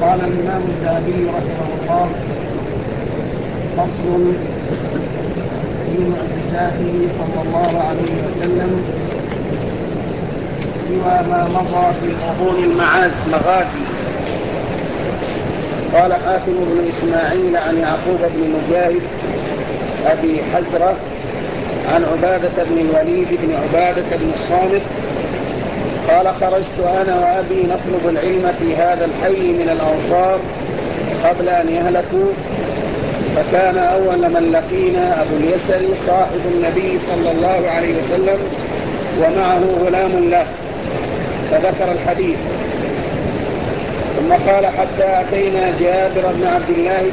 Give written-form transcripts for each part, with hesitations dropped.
قال الإمام الذهبي رحمه الله: فصل في معجزاته صلى الله عليه وسلم سوى ما مضى في بطون المغازي. قال حاتم بن إسماعيل عن يعقوب بن مجاهد أبي حزرة عن عبادة بن الوليد بن عبادة بن الصامت قال: خرجت أنا وأبي نطلب العلم في هذا الحي من الأنصار قبل أن يهلكوا، فكان أول من لقينا أبو اليسر صاحب النبي صلى الله عليه وسلم ومعه غلام له، فذكر الحديث. ثم قال: حتى أتينا جابر بن عبد الله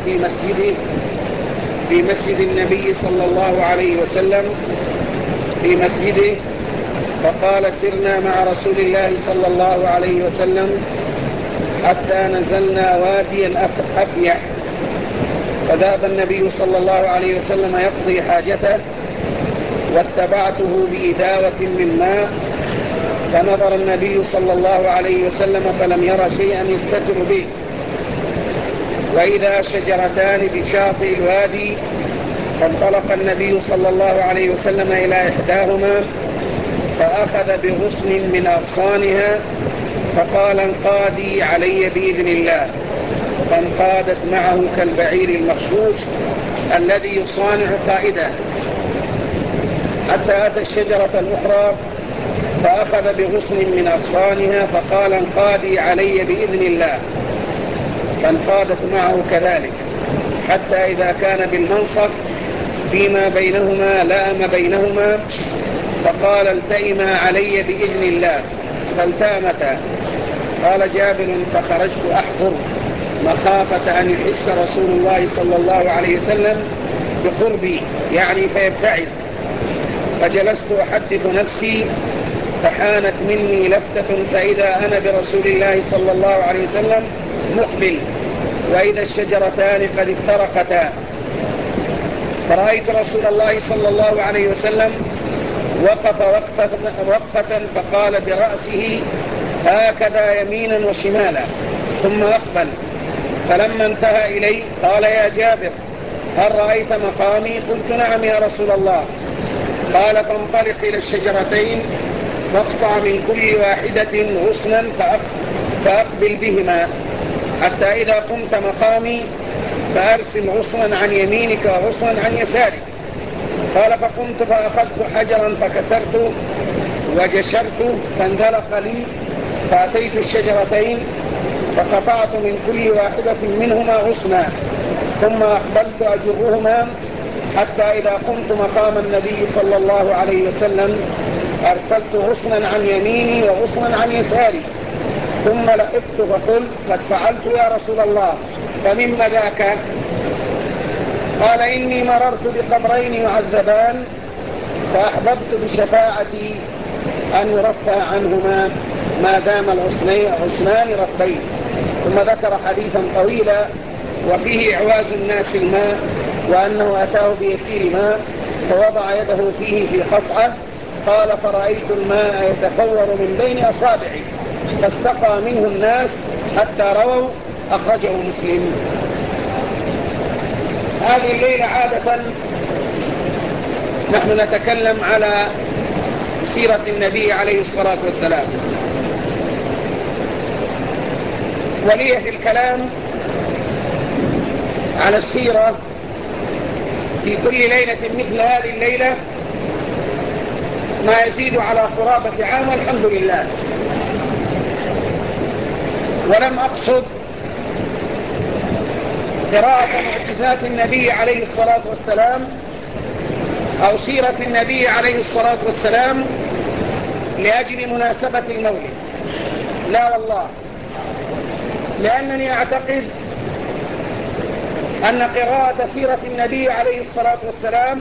في مسجد النبي صلى الله عليه وسلم في مسجده، فقال: سرنا مع رسول الله صلى الله عليه وسلم حتى نزلنا واديا أفيح، فذهب النبي صلى الله عليه وسلم يقضي حاجته، واتبعته بإداوة من ماء، فنظر النبي صلى الله عليه وسلم فلم ير شيئا يستتر به، وإذا شجرتان بشاطئ الوادي، فانطلق النبي صلى الله عليه وسلم إلى إحداهما فأخذ بغصن من أغصانها فقال: انقادي علي بإذن الله، فانقادت معه كالبعير المخشوش الذي يصانع قائده، حتى أتى الشجرة الأخرى فأخذ بغصن من أغصانها فقال: انقادي علي بإذن الله، فانقادت معه كذلك، حتى إذا كان بالمنصف فيما بينهما لأم بينهما فقال: التئما علي بإذن الله، فالتامتا. قال جابر: فخرجت أحضر مخافة أن يحس رسول الله صلى الله عليه وسلم بقربي، يعني فيبتعد، فجلست أحدث نفسي، فحانت مني لفتة فإذا أنا برسول الله صلى الله عليه وسلم مقبل، وإذا الشجرتان قد افترقتا، فرأيت رسول الله صلى الله عليه وسلم وقف وقفة فقال برأسه هكذا يمينا وشمالا ثم أقبل، فلما انتهى إلي قال: يا جابر، هل رأيت مقامي؟ قلت: نعم يا رسول الله. قال: فانطلق إلى الشجرتين فاقطع من كل واحدة غصنا فأقبل بهما، حتى إذا قمت مقامي فأرسل غصنا عن يمينك وغصنا عن يسارك. قال: فقمت فأخذت حجرا فكسرته وجشرته فانزلق لي، فأتيت الشجرتين فقطعت من كل واحدة منهما غصنا، ثم أقبلت أجرهما، حتى إذا قمت مقام النبي صلى الله عليه وسلم أرسلت غصنا عن يميني وغصنا عن يساري، ثم لحقت فقلت: قد فعلت يا رسول الله، فمما ذاك؟ قال: إني مررت بقبرين يعذبان فأحببت بشفاعتي أن يرفع عنهما ما دام الغصنان رطبين. ثم ذكر حديثا طويلا وفيه إعواز الناس الماء، وأنه أتاه بيسير ماء فوضع يده فيه في قصعة، قال: فرأيت الماء يتفور من بين أصابعي فاستقى منه الناس حتى رووا، أخرجه مسلم. هذه الليلة عادة نحن نتكلم على سيرة النبي عليه الصلاة والسلام، ولي في الكلام على السيرة في كل ليلة مثل هذه الليلة ما يزيد على قرابة عام، والحمد لله. ولم أقصد قراءة معجزات النبي عليه الصلاة والسلام أو سيرة النبي عليه الصلاة والسلام لأجل مناسبة المولد، لا والله، لأنني أعتقد أن قراءة سيرة النبي عليه الصلاة والسلام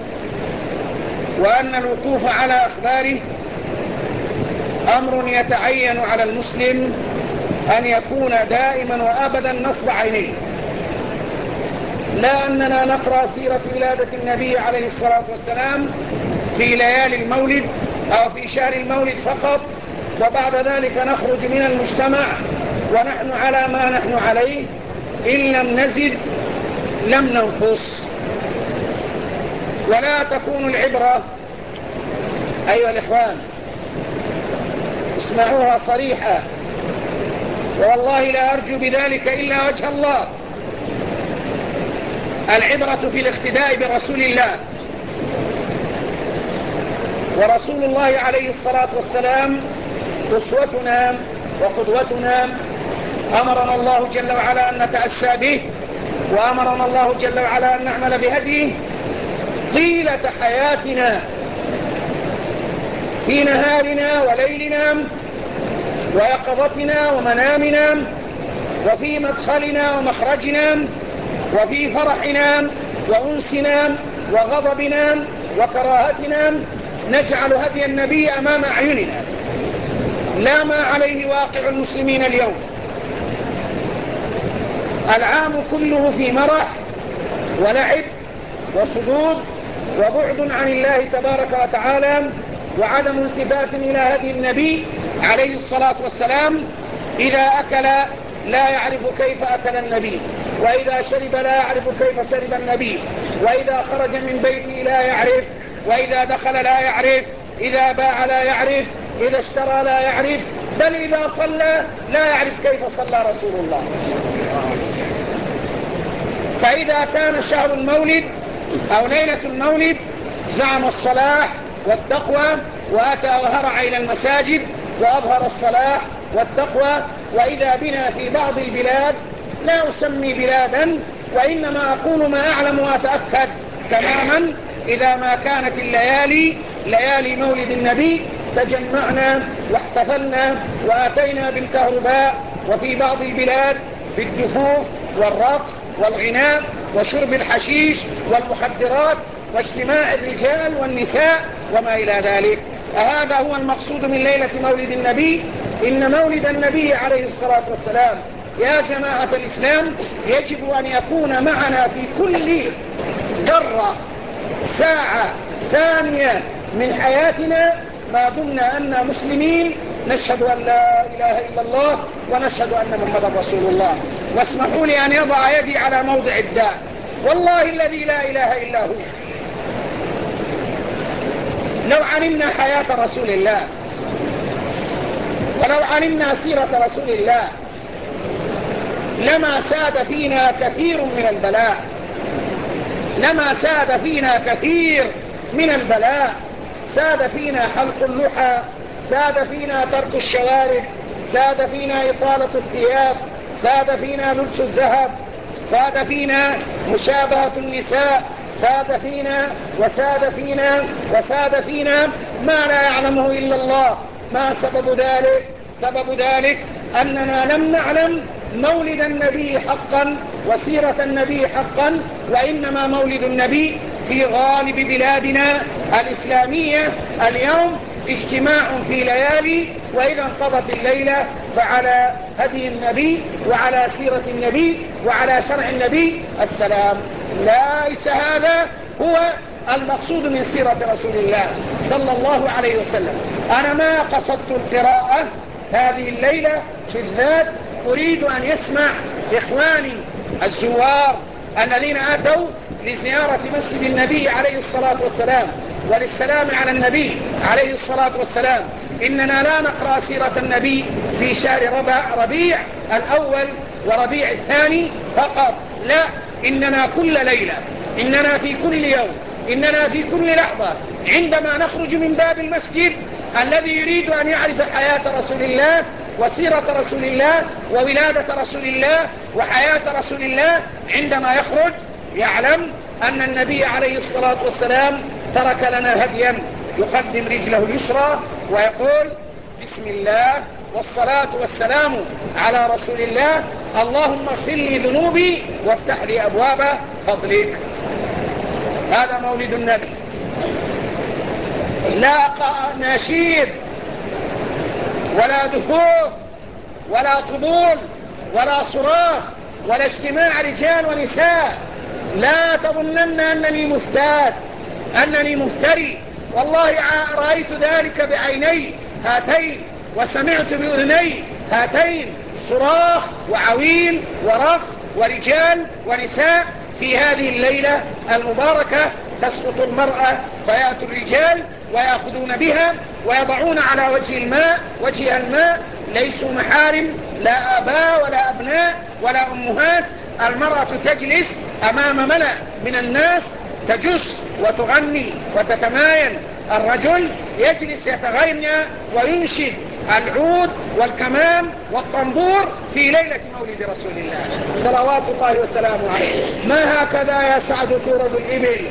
وأن الوقوف على أخباره أمر يتعين على المسلم أن يكون دائما وأبدا نصب عينيه، لا أننا نقرأ سيرة ولادة النبي عليه الصلاة والسلام في ليالي المولد أو في شهر المولد فقط، وبعد ذلك نخرج من المجتمع ونحن على ما نحن عليه، إن لم نزد لم ننقص. ولا تكون العبرة أيها الإخوان، اسمعوها صريحة، والله لا أرجو بذلك إلا وجه الله، العبرة في الاقتداء برسول الله. ورسول الله عليه الصلاة والسلام أسوتنا وقدوتنا، أمرنا الله جل وعلا أن نتأسى به، وأمرنا الله جل وعلا أن نعمل بهديه طيلة حياتنا، في نهارنا وليلنا ويقظتنا ومنامنا، وفي مدخلنا ومخرجنا، وفي فرحنا وأنسنا وغضبنا وكراهتنا، نجعل هدي النبي أمام أعيننا، لا ما عليه واقع المسلمين اليوم. العام كله في مرح ولعب وصدود وبعد عن الله تبارك وتعالى، وعدم التفات إلى هدي النبي عليه الصلاة والسلام. إذا أكل لا يعرف كيف أكل النبي، وإذا شرب لا يعرف كيف شرب النبي، وإذا خرج من بيته لا يعرف، وإذا دخل لا يعرف، إذا باع لا يعرف، إذا اشترى لا يعرف، بل إذا صلى لا يعرف كيف صلى رسول الله. فإذا كان شهر المولد أو ليلة المولد زعم الصلاح والتقوى، وأتى وهرع إلى المساجد وأظهر الصلاح والتقوى. وإذا بنا في بعض البلاد، لا أسمي بلادا وإنما أقول ما أعلم وأتأكد تماما، إذا ما كانت الليالي ليالي مولد النبي تجمعنا واحتفلنا وآتينا بالكهرباء، وفي بعض البلاد بالدفوف والرقص والغناء وشرب الحشيش والمخدرات واجتماع الرجال والنساء وما إلى ذلك. هذا هو المقصود من ليلة مولد النبي. إن مولد النبي عليه الصلاة والسلام يا جماعة الإسلام يجب أن يكون معنا في كل ذرة، ساعة، ثانية من حياتنا، ما دمنا أننا مسلمين نشهد أن لا إله إلا الله ونشهد أن محمدا رسول الله. واسمحوا لي أن يضع يدي على موضع الداء، والله الذي لا إله إلا هو، لو علمنا حياة رسول الله ولو علمنا سيرة رسول الله لما ساد فينا كثير من البلاء، لما ساد فينا كثير من البلاء. ساد فينا حلق اللحى، ساد فينا ترك الشوارب، ساد فينا إطالة الثياب، ساد فينا لبس الذهب، ساد فينا مشابهة النساء، ساد فينا وساد فينا وساد فينا ما لا يعلمه إلا الله. ما سبب ذلك؟ سبب ذلك أننا لم نعلم مولد النبي حقا وسيرة النبي حقا، وإنما مولد النبي في غالب بلادنا الإسلامية اليوم اجتماع في ليالي، وإذا انقضت الليلة فعلى هدي النبي وعلى سيرة النبي وعلى شرع النبي السلام. ليس هذا هو المقصود من سيرة رسول الله صلى الله عليه وسلم. أنا ما قصدت القراءة هذه الليلة بالذات، أريد أن يسمع إخواني الزوار الذين أتوا لزيارة مسجد النبي عليه الصلاة والسلام وللسلام على النبي عليه الصلاة والسلام. إننا لا نقرأ سيرة النبي في شهر ربيع الأول وربيع الثاني فقط، لا، إننا كل ليلة، إننا في كل يوم، إننا في كل لحظة عندما نخرج من باب المسجد. الذي يريد أن يعرف حياة رسول الله وسيرة رسول الله وولادة رسول الله وحياة رسول الله، عندما يخرج يعلم أن النبي عليه الصلاة والسلام ترك لنا هديا، يقدم رجله اليسرى ويقول بسم الله والصلاة والسلام على رسول الله، اللهم اغفر لي ذنوبي وافتح لي أبواب فضلك. هذا مولد النبي، لا نشيد ولا دفوف ولا طبول ولا صراخ ولا اجتماع رجال ونساء. لا تظنن أنني مفتات، أنني مفتري، والله رأيت ذلك بعيني هاتين وسمعت بأذني هاتين. صراخ وعويل ورقص ورجال ونساء. في هذه الليلة المباركة تسقط المرأة فيأتي الرجال ويأخذون بها ويضعون على وجهها الماء. ليسوا محارم، لا آباء ولا أبناء ولا أمهات. المرأة تجلس أمام ملأ من الناس تجس وتغني وتتماين. الرجل يجلس يتغنى وينشد العود والكمان والطنبور في ليلة مولد رسول الله صلوات الله وسلامه عليه. ما هكذا يا سعد تورد الإبل،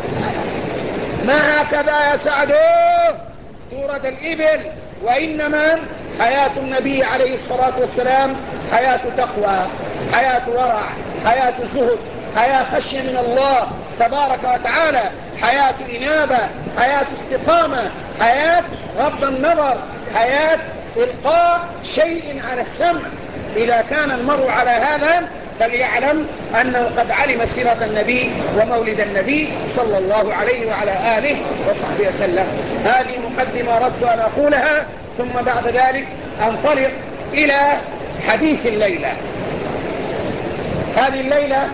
ما هكذا يا سعد تورد الإبل. وإنما حياة النبي عليه الصلاة والسلام حياة تقوى، حياة ورع، حياة زهد، حياة خشية من الله تبارك وتعالى، حياة إنابة، حياة استقامة، حياة غض النظر، حياة إلقاء شيء على السمع. إذا كان المرء على هذا فليعلم أنه قد علم سيرة النبي ومولد النبي صلى الله عليه وعلى آله وصحبه وسلم. هذه مقدمة أردت أن أقولها، ثم بعد ذلك أنطلق إلى حديث الليلة. هذه الليلة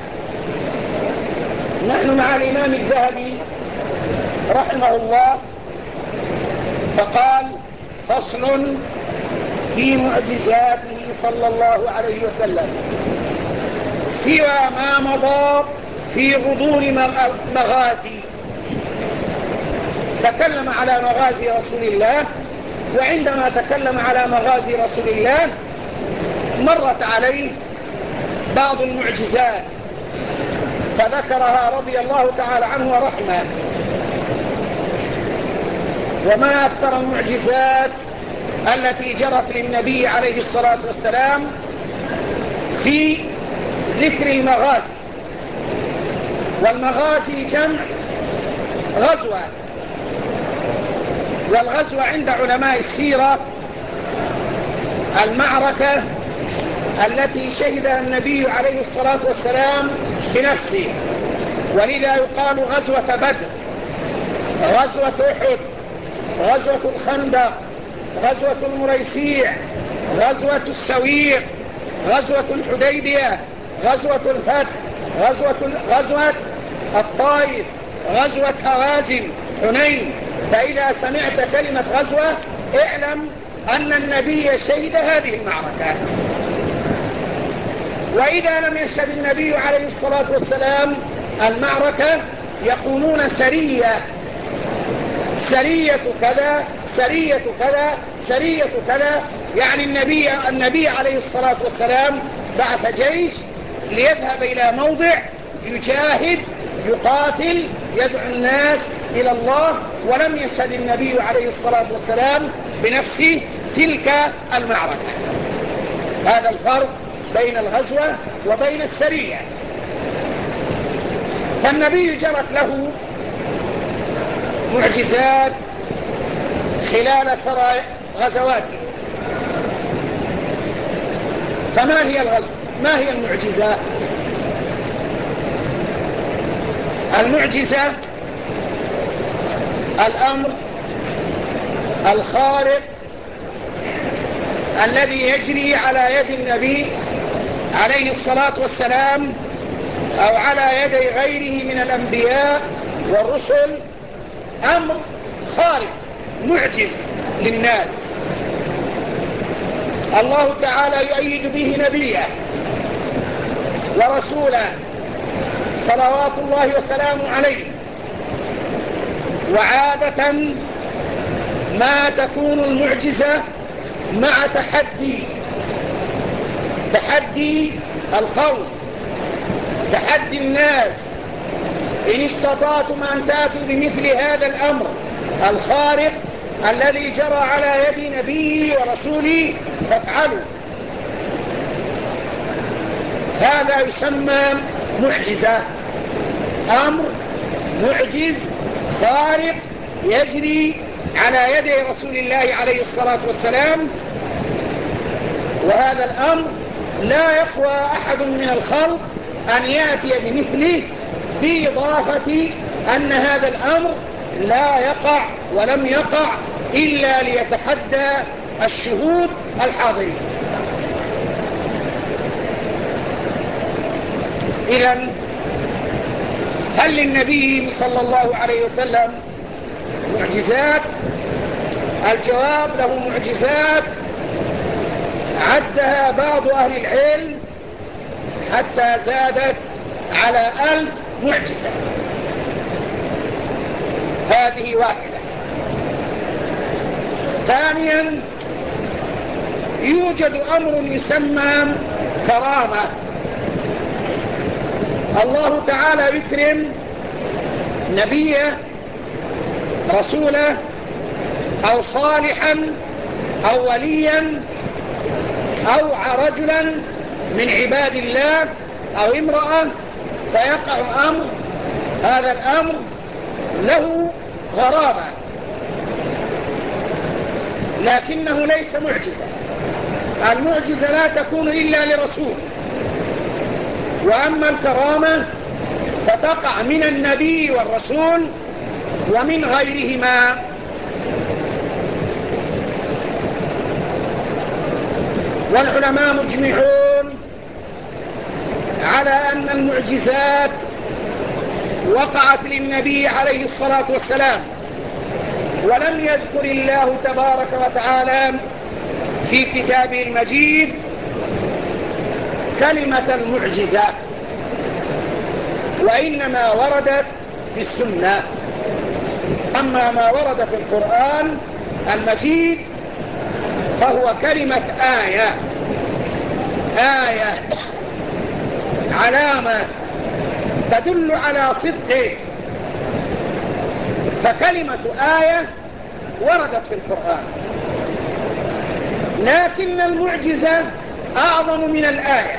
نحن مع الإمام الذهبي رحمه الله، فقال: فصل في معجزاته صلى الله عليه وسلم سوى ما مضى في غضون مغازي. تكلم على مغازي رسول الله، وعندما تكلم على مغازي رسول الله مرت عليه بعض المعجزات فذكرها رضي الله تعالى عنه ورحمه. وما أكثر المعجزات التي جرت للنبي عليه الصلاة والسلام في ذكر المغازي. والمغازي جمع غزوة، والغزوة عند علماء السيرة المعركة التي شهدها النبي عليه الصلاة والسلام بنفسه، ولذا يقال غزوة بدر، غزوة أحد، غزوة الخندق، غزوة المريسيع، غزوة السويق، غزوة الحديبية، غزوة الفتح، غزوة الطائف، غزوة هوازن، حنين. فإذا سمعت كلمة غزوة اعلم أن النبي شهد هذه المعركة. وإذا لم يشهد النبي عليه الصلاة والسلام المعركة يقولون سرية، سرية كذا، سرية كذا، سرية كذا. يعني النبي عليه الصلاة والسلام بعث جيش ليذهب إلى موضع يجاهد يقاتل يدعو الناس إلى الله، ولم يشهد النبي عليه الصلاة والسلام بنفسه تلك المعركة. هذا الفرق بين الغزوة وبين السرية. فالنبي جرت له معجزات خلال غزواته. فما هي الغزوة؟ ما هي المعجزة؟ المعجزة الأمر الخارق الذي يجري على يد النبي عليه الصلاة والسلام أو على يد غيره من الأنبياء والرسل، أمر خارق معجز للناس. الله تعالى يؤيد به نبيه ورسوله صلوات الله وسلامه عليه. وعادة ما تكون المعجزة مع تحدي القوم، تحدي الناس. إن استطعتم أن تأتوا بمثل هذا الأمر الخارق الذي جرى على يد نبيه ورسوله فافعلوا. هذا يسمى معجزة، أمر معجز خارق يجري على يد رسول الله عليه الصلاة والسلام. وهذا الأمر لا يقوى أحد من الخلق أن يأتي بمثله، بإضافة أن هذا الأمر لا يقع ولم يقع إلا ليتحدى الشهود الحاضرين. إذن هل للنبي صلى الله عليه وسلم معجزات؟ الجواب له معجزات عدها بعض أهل العلم حتى زادت على 1000 معجزة. هذه واحدة. ثانيا، يوجد أمر يسمى كرامة. الله تعالى يكرم نبيه، رسوله، أو صالحا أو وليا أو رجلا من عباد الله أو امرأة، فيقع أمر، هذا الأمر له غرابة لكنه ليس معجزة. المعجزة لا تكون إلا لرسول، وأما الكرامة فتقع من النبي والرسول ومن غيرهما. والعلماء مجمعون على أن المعجزات وقعت للنبي عليه الصلاة والسلام، ولم يذكر الله تبارك وتعالى في كتابه المجيد كلمة المعجزة، وإنما وردت في السنة. أما ما ورد في القرآن المجيد فهو كلمة آية، آية علامة تدل على صدقه، فكلمة آية وردت في القرآن، لكن المعجزة أعظم من الآية.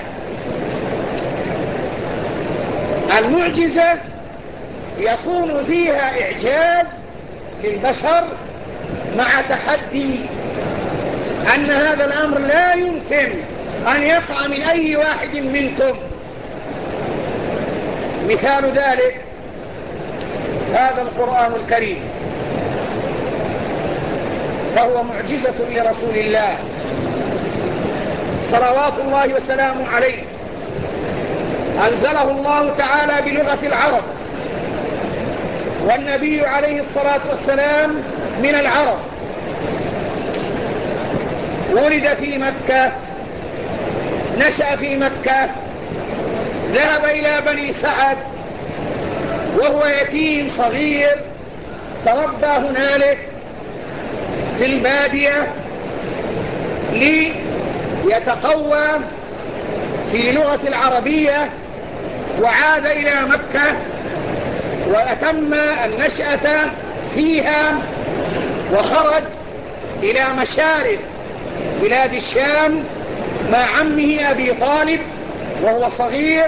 المعجزة يكون فيها إعجاز للبشر مع تحدي أن هذا الأمر لا يمكن أن يقع من أي واحد منكم. مثال ذلك هذا القرآن الكريم، فهو معجزة لرسول الله صلوات الله وسلامه عليه. أنزله الله تعالى بلغة العرب، والنبي عليه الصلاة والسلام من العرب، ولد في مكة، نشأ في مكة، ذهب إلى بني سعد وهو يتيم صغير، تربى هنالك في البادية ليتقوى في لغة العربية، وعاد إلى مكة وأتم النشأة فيها، وخرج إلى مشارف بلاد الشام مع عمه أبي طالب وهو صغير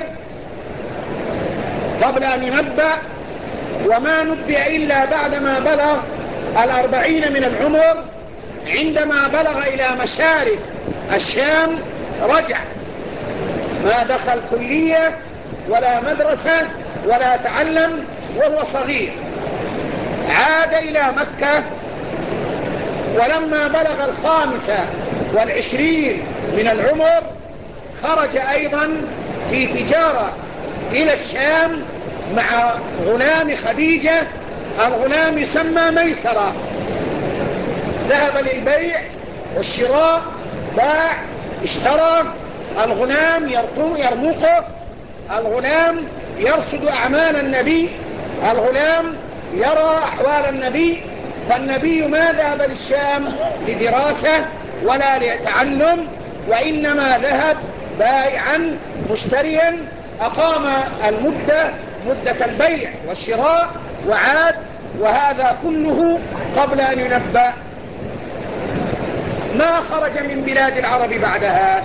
قبل أن ينبأ، وما نبأ إلا بعدما بلغ 40 من العمر. عندما بلغ إلى مشارف الشام رجع، ما دخل كلية ولا مدرسة ولا تعلم وهو صغير، عاد إلى مكة، ولما بلغ 25 من العمر خرج أيضا في تجارة إلى الشام مع غلام خديجة، الغلام يسمى ميسرة، ذهب للبيع والشراء، باع، اشترى، الغلام يرمقه، الغلام يرصد أعمال النبي، الغلام يرى أحوال النبي. فالنبي ما ذهب للشام لدراسة ولا ليتعلم، وإنما ذهب بائعا مشتريا، أقام مدة البيع والشراء وعاد، وهذا كله قبل أن ينبأ. ما خرج من بلاد العرب بعدها،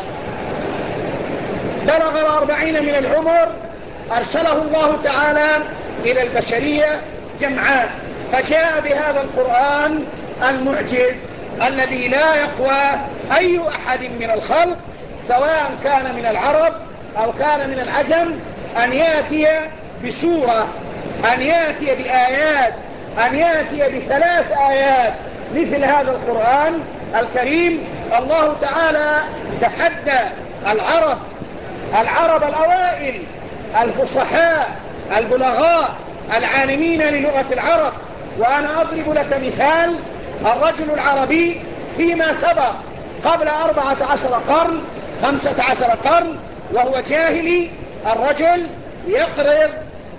بلغ 40 من العمر، أرسله الله تعالى إلى البشرية جمعاء، فجاء بهذا القرآن المعجز الذي لا يقوى أي أحد من الخلق سواء كان من العرب أو كان من العجم أن يأتي بسورة، أن يأتي بآيات، أن يأتي ب3 آيات مثل هذا القرآن الكريم. الله تعالى تحدى العرب الأوائل الفصحاء البلغاء العالمين للغة العرب. وأنا أضرب لك مثال: الرجل العربي فيما سبق قبل 14 قرن 15 قرن وهو جاهلي، الرجل يقرض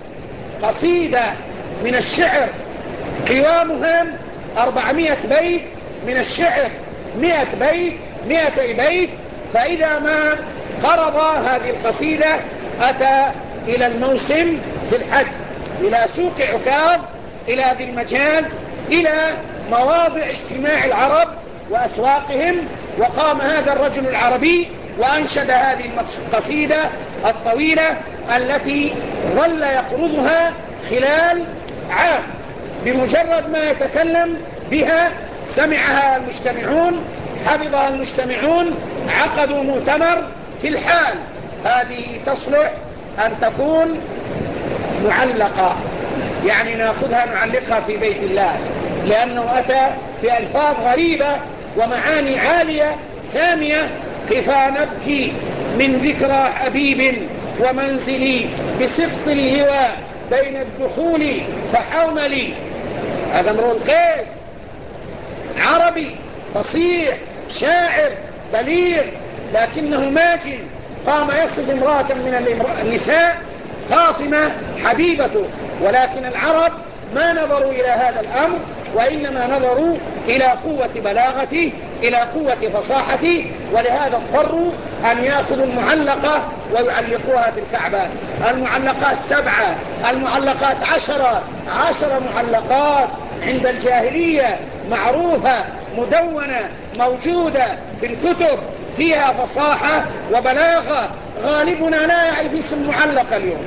قصيدة من الشعر قوامها 400 بيت من الشعر، 100 بيت 200 بيت. فإذا ما قرض هذه القصيدة أتى إلى الموسم في الحج، إلى سوق عكاظ، إلى ذي المجاز، إلى مواضع اجتماع العرب وأسواقهم، وقام هذا الرجل العربي وأنشد هذه القصيدة الطويلة التي ظل يقرضها خلال عام. بمجرد ما يتكلم بها سمعها المجتمعون، حفظها المجتمعون، عقدوا مؤتمر في الحال. هذه تصلح أن تكون معلقة، يعني نأخذها نعلقها في بيت الله، لأنه أتى بألفاظ غريبة ومعاني عالية سامية. كفى نبكي من ذكرى حبيب ومنزلي بسبط الهوى بين الدخول فحوملي. هذا امرؤ القيس عربي فصيح شاعر بليغ، لكنه ماجن. قام يصف امرأة من النساء فاطمة حبيبته، ولكن العرب ما نظروا إلى هذا الأمر، وإنما نظروا إلى قوة بلاغته، إلى قوة فصاحته، ولهذا اضطروا أن يأخذوا المعلقة ويعلقوها في الكعبة. المعلقات 7، المعلقات 10 معلقات عند الجاهلية معروفة مدونة موجودة في الكتب، فيها فصاحة وبلاغة. غالبنا لا يعرف اسم معلق اليوم،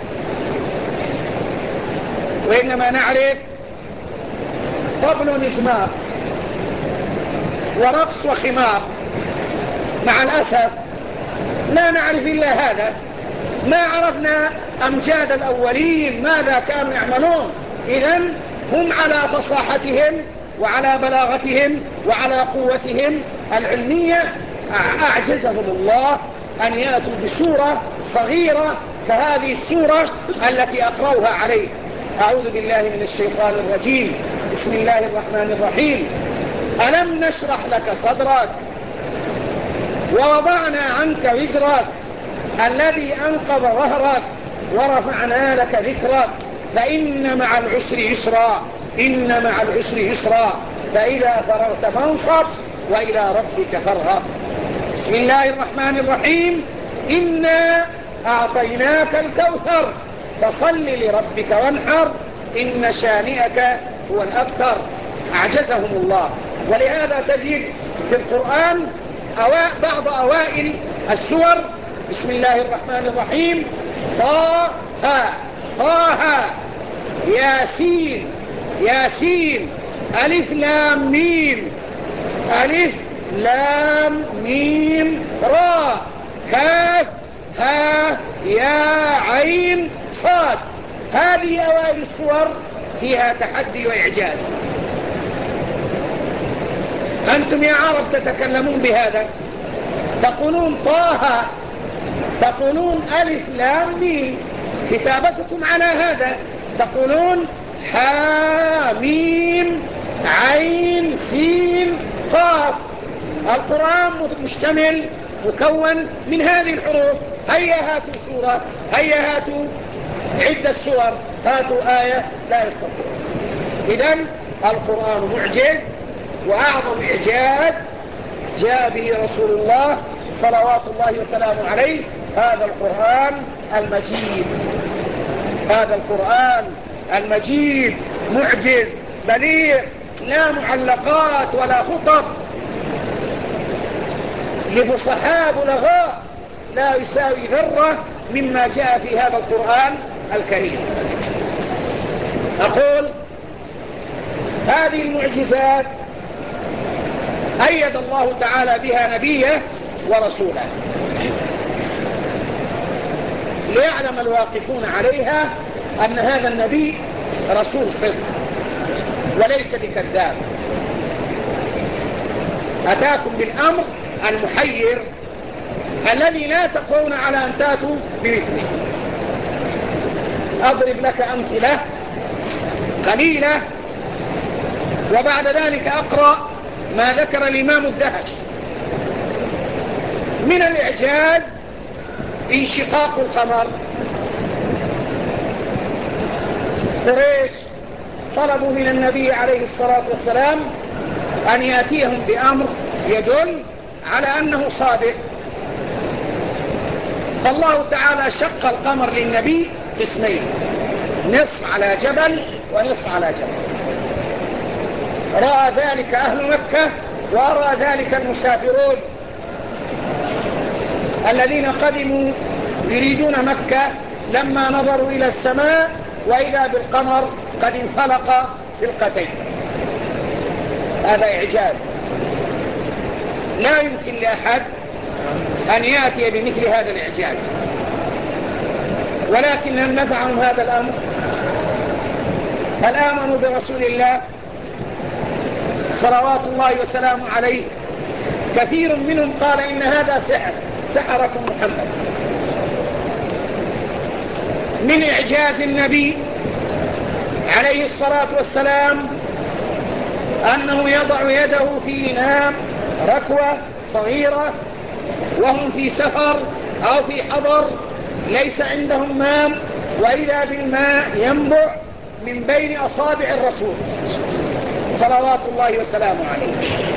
وإنما نعرف طبل ومزمار ورقص وخمار. مع الأسف لا نعرف إلا هذا، ما عرفنا أمجاد الأولين ماذا كانوا يعملون. إذن هم على فصاحتهم وعلى بلاغتهم وعلى قوتهم العلمية أعجزهم الله أن يأتوا بسورة صغيرة كهذه السورة التي أقرأها عليه. أعوذ بالله من الشيطان الرجيم. بسم الله الرحمن الرحيم. ألم نشرح لك صدرك ووضعنا عنك وزرك الذي أنقض ظهرك ورفعنا لك ذكرك فإن مع العسر يسرا، إن مع العسر يسرا، فإذا فرغت فانصب وإلى ربك فارغب. بسم الله الرحمن الرحيم. إنا أعطيناك الكوثر فصل لربك وانحر إن شانئك هو الأبتر. أعجزهم الله. ولهذا تجد في القرآن بعض أوائل السور بسم الله الرحمن الرحيم: طه طه ياسين ياسين ألف لام ميم ألف لام ميم را كاف ها يا عين صاد. هذه أوائل السور فيها تحدي وإعجاز. أنتم يا عرب تتكلمون بهذا، تقولون طه، تقولون ألف لام ميم، كتابتكم على هذا، تقولون حاميم عين سين قاف. القرآن مشتمل مكون من هذه الحروف. هيا هاتوا سورة، هيا هاتوا عدة سور، هاتوا آية، لا يستطيعون. إذن القرآن معجز، وأعظم إعجاز جاء به رسول الله صلوات الله وسلامه عليه هذا القرآن المجيد. هذا القرآن المجيد معجز بليغ، لا معلقات ولا خطب، لفصحاء بلغاء، لا يساوي ذرة مما جاء في هذا القرآن الكريم. أقول هذه المعجزات أيد الله تعالى بها نبيه ورسوله، ليعلم الواقفون عليها أن هذا النبي رسول صدق وليس بكذاب. أتاكم بالأمر المحير الذي لا تقوون على أن تاتوا بمثله. أضرب لك أمثلة قليلة وبعد ذلك أقرأ ما ذكر الإمام الذهبي. من الإعجاز انشقاق القمر. قريش طلبوا من النبي عليه الصلاة والسلام أن يأتيهم بأمر يدل على أنه صادق، فالله تعالى شق القمر للنبي قسمين، نصف على جبل ونصف على جبل. رأى ذلك أهل مكة ورأى ذلك المسافرون الذين قدموا يريدون مكة، لما نظروا إلى السماء وإذا بالقمر قد انفلق فرقتين. هذا إعجاز لا يمكن لأحد أن يأتي بمثل هذا الإعجاز، ولكن هل نفعهم هذا الأمر؟ هل آمنوا برسول الله صلوات الله وسلامه عليه؟ كثير منهم قال إن هذا سحر، سحركم محمد. من إعجاز النبي عليه الصلاة والسلام أنه يضع يده في إناء ركوة صغيرة وهم في سفر أو في حضر ليس عندهم ماء، وإذا بالماء ينبع من بين أصابع الرسول صلوات الله وسلامه عليه.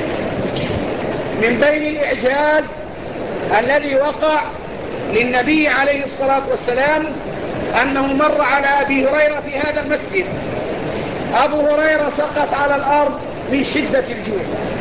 من بين الإعجاز الذي وقع للنبي عليه الصلاة والسلام أنه مر على أبي هريرة في هذا المسجد. أبو هريرة سقط على الأرض من شدة الجوع.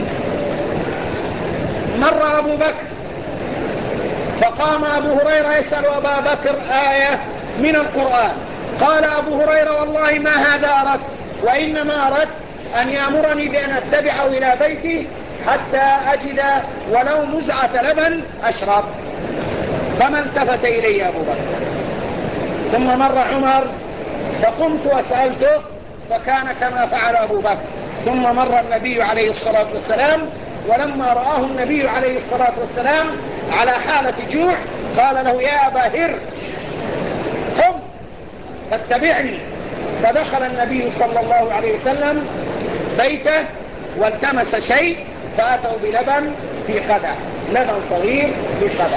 مر أبو بكر فقام أبو هريرة يسأل أبا بكر آية من القرآن. قال أبو هريرة والله ما هذا أردت، وإنما أردت أن يأمرني بأن أتبعه إلى بيتي حتى أجد ولو مزعة لبن أشرب. فما التفت إلي أبو بكر. ثم مر عمر فقمت وسألته فكان كما فعل أبو بكر. ثم مر النبي عليه الصلاة والسلام، ولما رآه النبي عليه الصلاة والسلام على حالة جوع قال له يا أبا هر قم فاتبعني. فدخل النبي صلى الله عليه وسلم بيته والتمس شيء فأتوا بلبن في قدح، لبن صغير في قدح.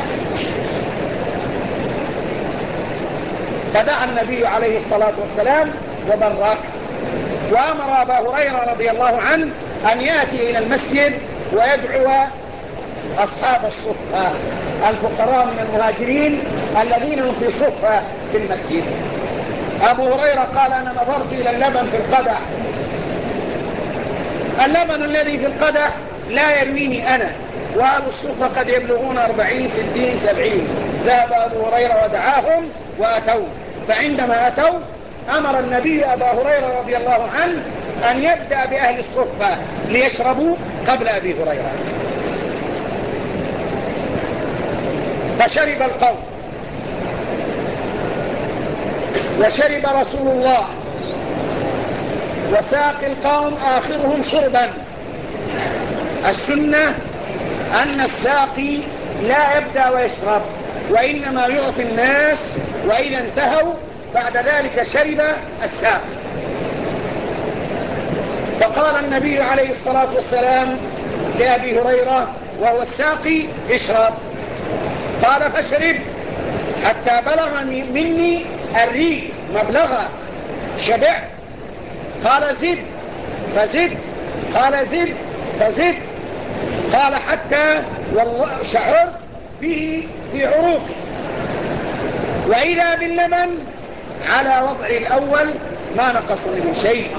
فدعا النبي عليه الصلاة والسلام وبرك، وأمر أبا هريرة رضي الله عنه أن يأتي إلى المسجد ويدعو أصحاب الصفة الفقراء من المهاجرين الذين هم في صفة في المسجد. أبو هريرة قال أنا نظرت إلى اللبن في القدح، اللبن الذي في القدح لا يرويني أنا، وأهل الصفة قد يبلغون 40 60 70. ذهب أبو هريرة ودعاهم وأتوا، فعندما أتوا أمر النبي أبا هريرة رضي الله عنه أن يبدأ بأهل الصفة ليشربوا قبل أبي هريرة. فشرب القوم وشرب رسول الله، وساقي القوم آخرهم شربا. السنة أن الساقي لا يبدأ ويشرب، وإنما يعطي الناس، وإذا انتهوا بعد ذلك شرب الساقي. فقال النبي عليه الصلاة والسلام لأبي هريرة وهو الساقي اشرب. قال فشربت حتى بلغ مني الريق مبلغا، شبعت. قال زد فزدت، قال زد فزدت، قال حتى والله شعرت به في عروقي، وإذا باللبن على وضع الأول ما نقص منه شيء.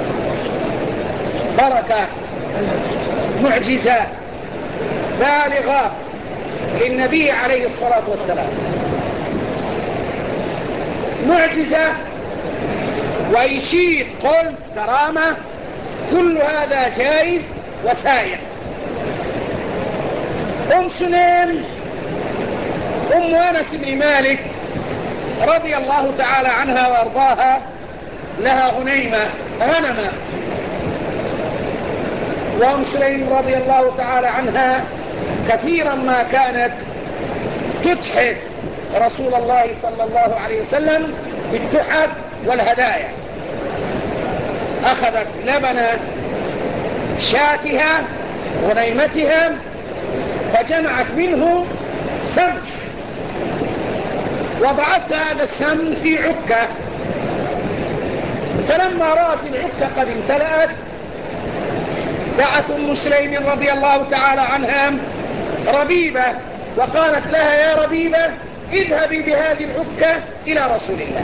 بركة معجزة بالغة للنبي عليه الصلاة والسلام، معجزة. وإن شئت قلت كرامة، كل هذا جائز وسائر. أم سليم أم أنس بن مالك رضي الله تعالى عنها وأرضاها لها غنمة، وأم سليم رضي الله تعالى عنها كثيرا ما كانت تتحف رسول الله صلى الله عليه وسلم بالتحف والهدايا. أخذت لبن شاتها غنيمتها فجمعت منه سم، وضعت هذا السم في عكة، فلما رأت العكة قد امتلأت دعت أم سليم رضي الله تعالى عنها ربيبة وقالت لها: يا ربيبة اذهبي بهذه العكة إلى رسول الله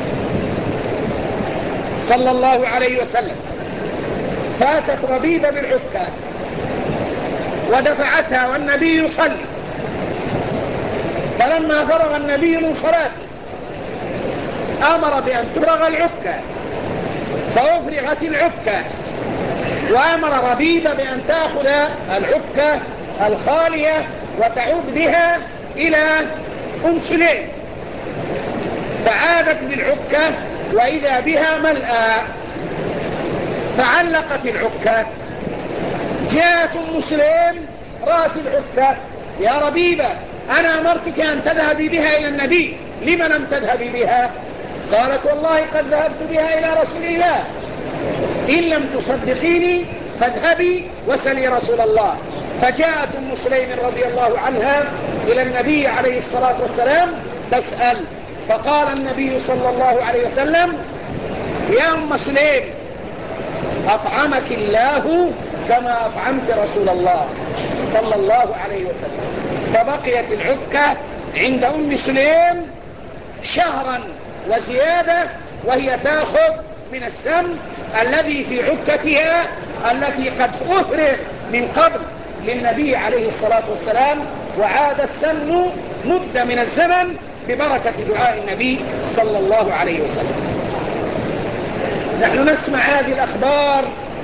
صلى الله عليه وسلم. فاتت ربيبة بالعكة ودفعتها والنبي يصلي، فلما فرغ النبي من صلاته أمر بأن تفرغ العكة، فأفرغت العكة، وأمر ربيبة بأن تأخذ العكة الخالية وتعود بها إلى أم سليم، فعادت بالعكة وإذا بها ملأى، فعلقت العكة. جاءت أم سليم رأت العكة: يا ربيبة أنا أمرتك أن تذهبي بها إلى النبي، لم لم تذهبي بها؟ قالت: والله قد ذهبت بها إلى رسول الله، إن لم تصدقيني فاذهبي وسلي رسول الله. فجاءت أم سليم رضي الله عنها إلى النبي عليه الصلاة والسلام تسأل، فقال النبي صلى الله عليه وسلم: يا أم سليم أطعمك الله كما أطعمت رسول الله صلى الله عليه وسلم. فبقيت العكة عند أم سليم شهرا وزيادة، وهي تأخذ من السم الذي في عكتها التي قد أفرغ من قبل للنبي عليه الصلاة والسلام، وعاد السم مدة من الزمن ببركة دعاء النبي صلى الله عليه وسلم. نحن نسمع هذه الأخبار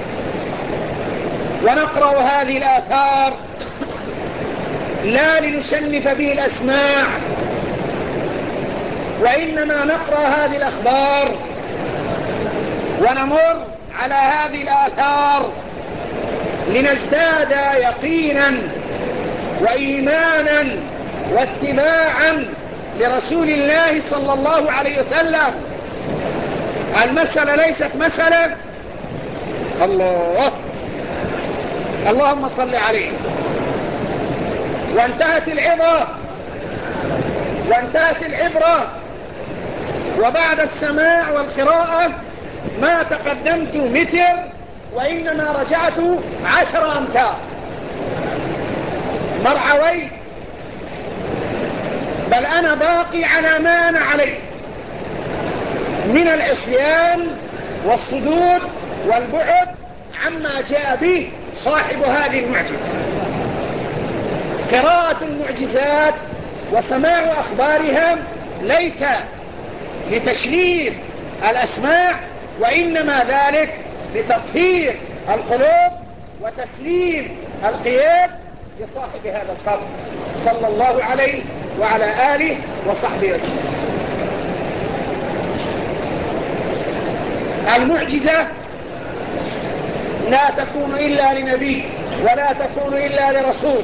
ونقرأ هذه الآثار لا لنشنف به الأسماع، وإنما نقرأ هذه الأخبار ونمر على هذه الآثار لنزداد يقينا وإيمانا واتباعا لرسول الله صلى الله عليه وسلم. المسألة ليست مسألة اللهم صل عليه. وانتهت العظة وانتهت العبرة، وبعد السماع والقراءة ما تقدمت متر وإنما رجعت 10 أمتار، مرعويت، بل أنا باقي على ما أنا عليه من العصيان والصدور والبعد عما جاء به صاحب هذه المعجزة. قراءة المعجزات وسماع أخبارها ليس لتشريف الأسماع، وإنما ذلك لتطهير القلوب وتسليم القياد لصاحب هذا القرن صلى الله عليه وعلى آله وصحبه وسلم. المعجزة لا تكون إلا لنبي ولا تكون إلا لرسول،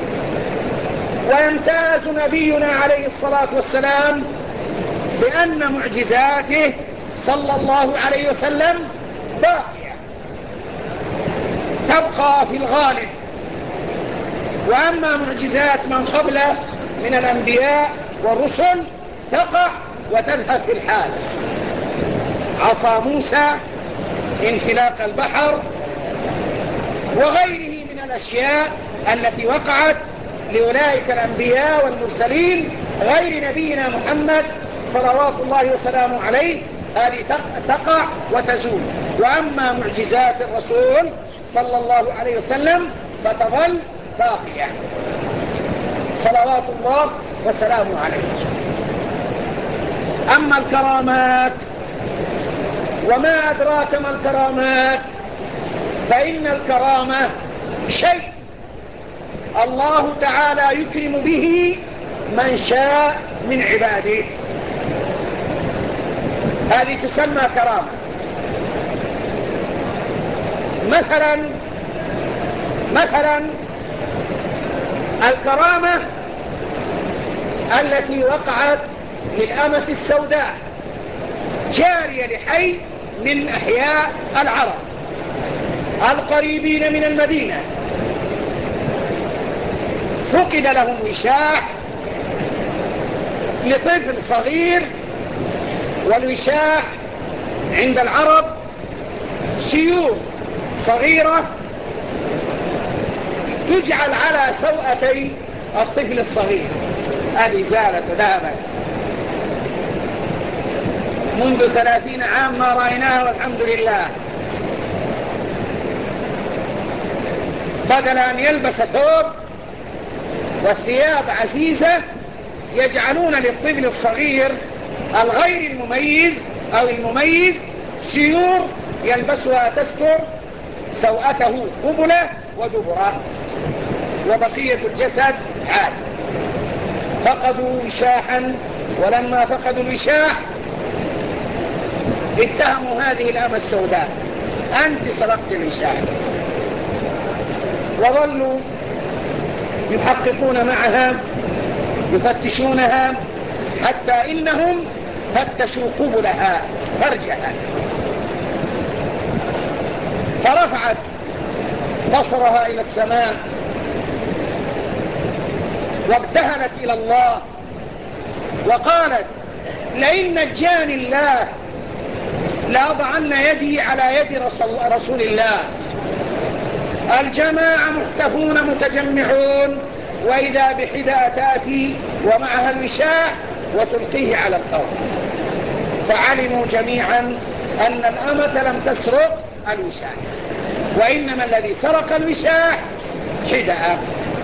ويمتاز نبينا عليه الصلاة والسلام بأن معجزاته صلى الله عليه وسلم باقية تبقى في الغالب، وأما معجزات من قبله من الأنبياء والرسل تقع وتذهب في الحال. عصا موسى، انفلاق البحر، وغيره من الأشياء التي وقعت لأولئك الأنبياء والمرسلين غير نبينا محمد صلوات الله وسلامه عليه، هذه تقع وتزول. وأما معجزات الرسول صلى الله عليه وسلم فتظل باقية صلوات الله وسلامه عليه. أما الكرامات، وما أدراك ما الكرامات، فإن الكرامة شيء الله تعالى يكرم به من شاء من عباده، هذه تسمى كرامة. مثلا الكرامة التي وقعت للأمة السوداء جارية لحي من أحياء العرب القريبين من المدينة، فقد لهم وشاح لطفل صغير، والوشاح عند العرب سيور صغيرة تجعل على سوأتي الطفل الصغير. هذه زالت وذهبت منذ 30 عام ما رأيناها والحمد لله. بدل أن يلبس ثوب والثياب عزيزة يجعلون للطفل الصغير الغير المميز أو المميز سيور يلبسها تستر سوءته قبله ودبره، وبقية الجسد عاد. فقدوا وشاحا، ولما فقدوا الوشاح اتهموا هذه الأمة السوداء: أنت سرقت الوشاح. وظلوا يحققون معها يفتشونها حتى إنهم فتشوا قبلها فرجها، فرفعت بصرها إلى السماء وابتهلت إلى الله وقالت: لئن نجاني الله لأضعن يدي على يد رسول الله. الجماعة محتفون متجمعون، وإذا بحدى تأتي ومعها الوشاح وتلقيه على القوم، فعلموا جميعا أن الأمة لم تسرق الوشاح، وإنما الذي سرق الوشاح حدأ.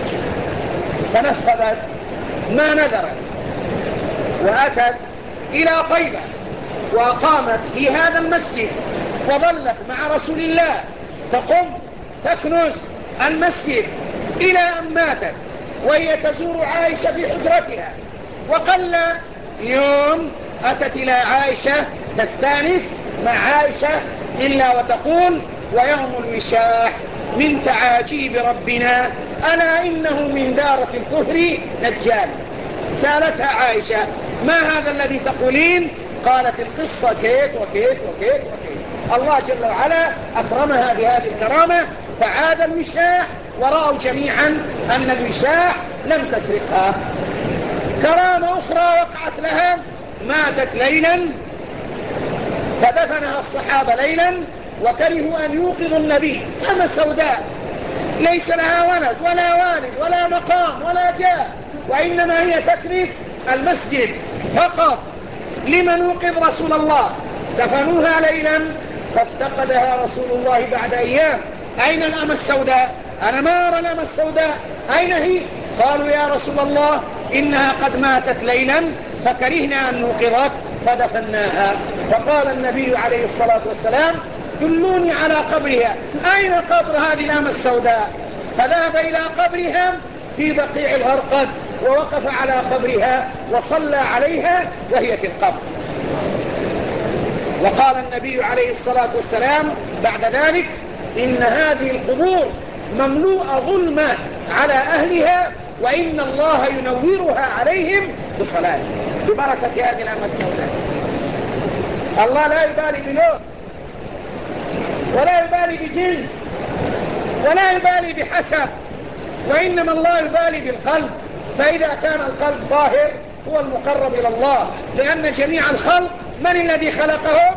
فنفذت ما نذرت وأتت إلى طيبة وأقامت في هذا المسجد، وظلت مع رسول الله تقم تكنس المسجد إلى أن ماتت، وهي تزور عائشة في حجرتها. وقل يوم أتت إلى عائشة تستانس مع عائشة إلا وتقول: ويوم الوشاح من تعاجيب ربنا، ألا إنه من دارة الكفر نجال. سألتها عائشة: ما هذا الذي تقولين؟ قالت: القصة كيت وكيت وكيت وكيت. الله جل وعلا أكرمها بهذه الكرامة، فعاد الوشاح ورأوا جميعا أن الوشاح لم تسرقها. كرامة أخرى وقعت لها: ماتت ليلا فدفنها الصحابة ليلا، وكرهوا أن يوقظوا النبي. أما سوداء ليس لها ولد ولا والد ولا مقام ولا جاه، وإنما هي تكنس المسجد فقط. لمن نوقظ رسول الله؟ دفنوها ليلا فافتقدها رسول الله بعد أيام. أين الأمة السوداء؟ أنا ما أرى الأمة السوداء، أين هي؟ قالوا: يا رسول الله إنها قد ماتت ليلا فكرهنا أن نوقظك فدفناها. فقال النبي عليه الصلاة والسلام: دلوني على قبرها. أين قبر هذه الأمة السوداء؟ فذهب إلى قبرها في بقيع الغرقد، ووقف على قبرها وصلى عليها وهي في القبر. وقال النبي عليه الصلاة والسلام بعد ذلك: إن هذه القبور مملوءة ظلمة على أهلها، وإن الله ينورها عليهم بصلاته، ببركة هذه الأمة السوداء. الله لا يبالي بلون، ولا يبالي بجنس، ولا يبالي بحسب، وإنما الله يبالي بالقلب. فإذا كان القلب طاهر هو المقرب إلى الله، لأن جميع الخلق من الذي خلقهم؟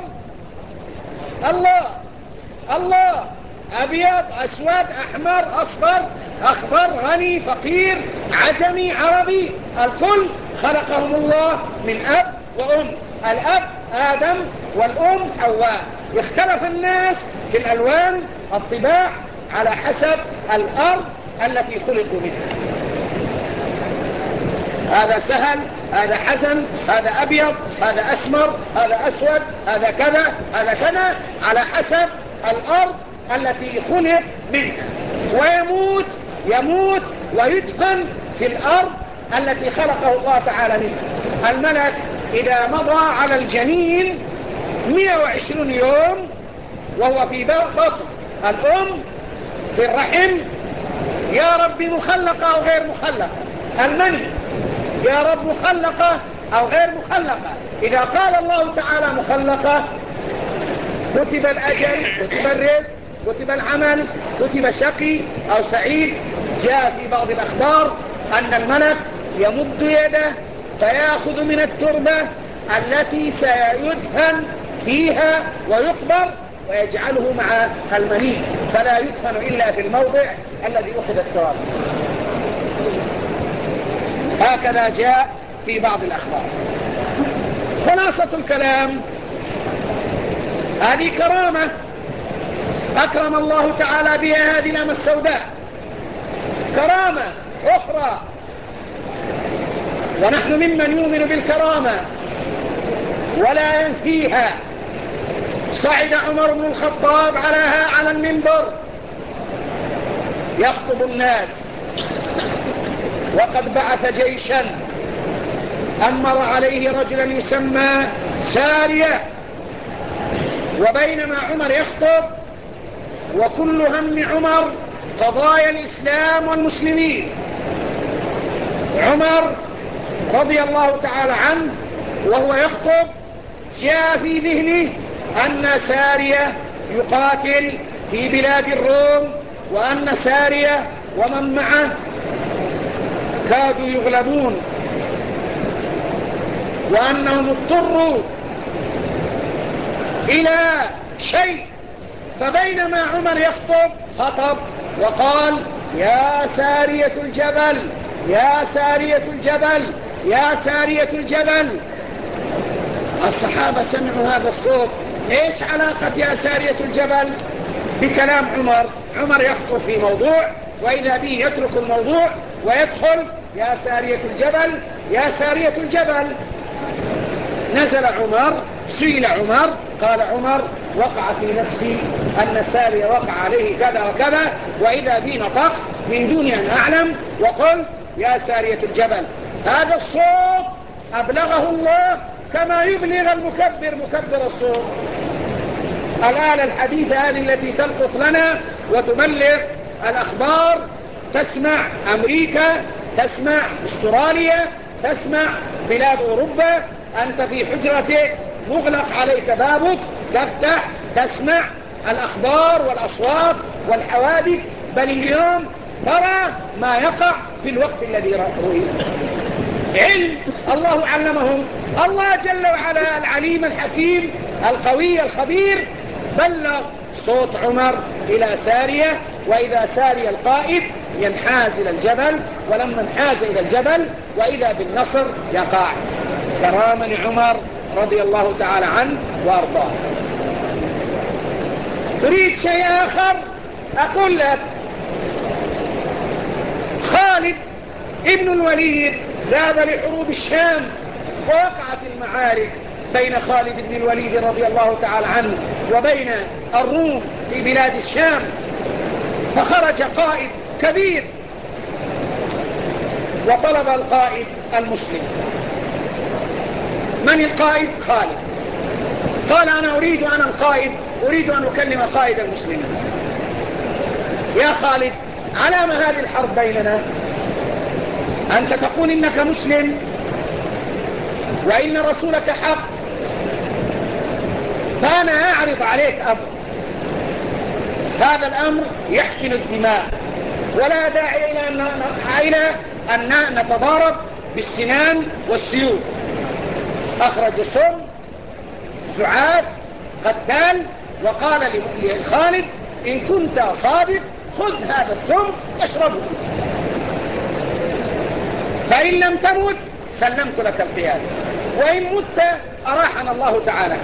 الله. أبيض أسود أحمر أصفر أخضر غني فقير عجمي عربي، الكل خلقهم الله من أب وأم. الأب آدم والأم حواء. اختلف الناس في الألوان الطباع على حسب الأرض التي خلقوا منها. هذا سهل، هذا حزن، هذا أبيض، هذا أسمر، هذا أسود، هذا كذا، هذا كذا، على حسب الأرض التي خلق منها. ويموت ويدفن في الأرض التي خلقه الله تعالى منها. الملك إذا مضى على الجنين 120 يوم وهو في بطن الأم في الرحم، يا رب مخلقة أو غير مخلقة، المني يا رب مخلقة أو غير مخلقة، إذا قال الله تعالى مخلقة كتب الأجل، كتب الرزق، كتب العمل، كتب شقي أو سعيد. جاء في بعض الأخبار أن الملك يمد يده فيأخذ من التربة التي سيدفن فيها ويقبر ويجعله مع المني، فلا يدفن إلا في الموضع الذي أخذ التراب. هكذا جاء في بعض الأخبار. خلاصة الكلام، هذه كرامة أكرم الله تعالى بها هذه الأمة السوداء. كرامة أخرى، ونحن ممن يؤمن بالكرامة ولا ينفيها. صعد عمر بن الخطاب على المنبر يخطب الناس وقد بعث جيشا، أمر عليه رجلا يسمى سارية، وبينما عمر يخطب وكل هم عمر قضايا الإسلام والمسلمين، عمر رضي الله تعالى عنه وهو يخطب جاء في ذهنه أن سارية يقاتل في بلاد الروم، وأن سارية ومن معه كادوا يغلبون، وأنهم اضطروا إلى شيء. فبينما عمر يخطب خطب وقال: يا سارية الجبل، يا سارية الجبل، يا سارية الجبل. الصحابة سمعوا هذا الصوت. ايش علاقة يا سارية الجبل بكلام عمر؟ عمر يخطب في موضوع وإذا به يترك الموضوع ويدخل يا سارية الجبل، يا سارية الجبل. نزل عمر، سئل عمر، قال عمر: وقع في نفسي أن سارية وقع عليه كذا وكذا، وإذا بي نطقت من دون أن أعلم وقل يا سارية الجبل. هذا الصوت أبلغه الله كما يبلغ المكبر مكبر الصوت. الآلة الحديثة هذه التي تلقط لنا وتبلغ الأخبار، تسمع أمريكا، تسمع أستراليا، تسمع بلاد أوروبا. أنت في حجرتك مغلق عليك بابك، تفتح تسمع الأخبار والأصوات والحوادث، بل اليوم ترى ما يقع في الوقت الذي رؤيه. علم الله علمهم، الله جل وعلا العليم الحكيم القوي الخبير بلغ صوت عمر إلى سارية، وإذا سارية القائد ينحاز إلى الجبل، ولما انحاز إلى الجبل وإذا بالنصر يقع. كرامة لعمر رضي الله تعالى عنه وأرضاه. تريد شيء آخر؟ أقول لك. خالد ابن الوليد ذهب لحروب الشام، ووقعت المعارك بين خالد بن الوليد رضي الله تعالى عنه وبين الروم في بلاد الشام. فخرج قائد كبير وطلب القائد المسلم. من القائد؟ خالد. قال: أنا أنا القائد، أريد أن أكلم قائد المسلمين. يا خالد، على ما هذه الحرب بيننا؟ أنت تقول إنك مسلم وإن رسولك حق، فأنا أعرض عليك أمر. هذا الأمر يحقن الدماء، ولا داعي إلى أن نتضارب بالسنان والسيوف. أخرج السم زعاف قتال، وقال لخالد: إن كنت صادق خذ هذا السم اشربه، فإن لم تمت سلمت لك القيادة، وإن مت أراحنا الله تعالى.